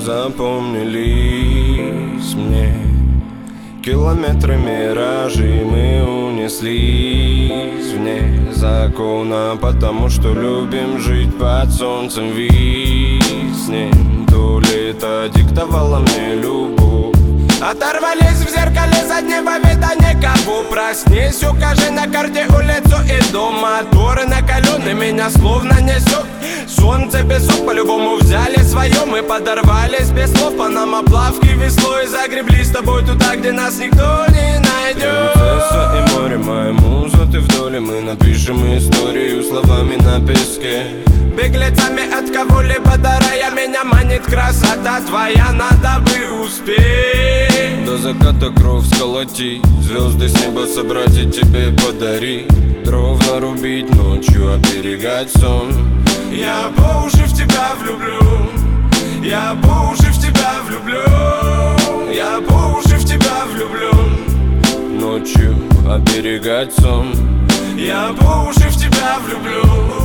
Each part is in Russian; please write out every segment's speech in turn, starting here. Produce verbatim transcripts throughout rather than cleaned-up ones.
запомнились мне. Километры миражей мы унеслись вне закона, потому что любим жить под солнцем виснем. То лето диктовало мне любовь. Оторвались в зеркале заднего вида никого. Проснись, укажи на карте улицу и дом. Моторы накалены, меня словно несет. Солнце песок по-любому взяли свое. Мы подорвались без слов, панамоплавки веслой. Загребли с тобой туда, где нас никто не найдет. Принцесса и море, моя муза, ты в доле. Мы напишем историю словами на песке. Беглецами от кого-либо дарая, меня манит красота твоя, надо бы успеть. До заката кровь сколотить, звезды с неба собрать и тебе подарить. Дров нарубить ночью, оберегать сон. Я по уши в тебя влюблю, я по уши в тебя влюблю, я по уши в тебя влюблен. Ночью оберегать сон. Я по уши в тебя влюблю,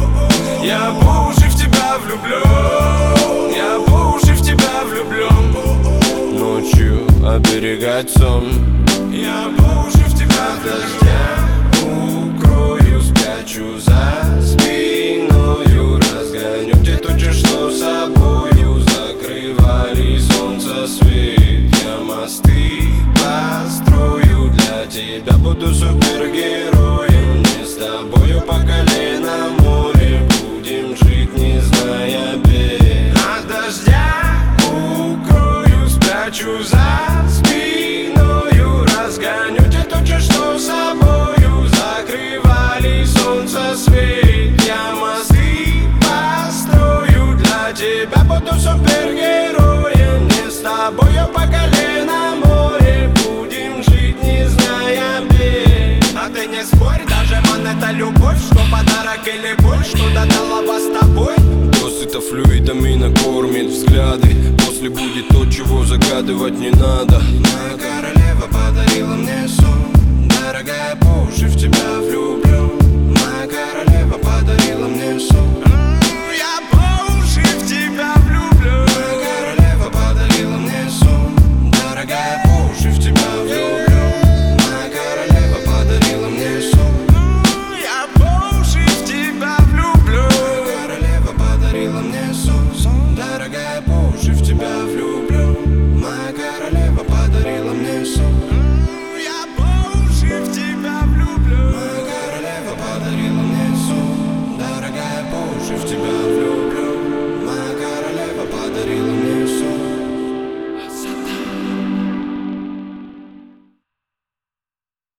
я по уши в тебя влюблю, я по уши в тебя влюблен. Ночью оберегать сон. Я по уши в тебя дождя укрою, спрячу за спиною, разгоню те тучи, что собою закрывали солнце свет. Я мосты построю для тебя, буду супергероем. Не с тобою по колено море, будем жить, не зная бед. От дождя укрою, спрячу за спиною, разгоню те тучи, что собою закрывали солнце свет. Я мосты построю для тебя, буду супергероем. Не с тобою по колено море, будем жить, не зная бед. А ты не спорь, даже монета любовь, что подарок или боль, что-то дала с тобой. Досыта флюидами накормит взгляды. После будет то, чего загадывать не надо. Моя королева подарила мне сон. Дорогая, по уши в тебя влюблю. Моя королева подарила мне сон. Я по уши в тебя влюблю. Моя королева подарила мне сон. Дорогая, по уши в тебя влюблю. Моя королева подарила мне сон. Я по уши в тебя влюблю. Моя королева подарила мне сон. Дорогая, по уши в тебя влюблю.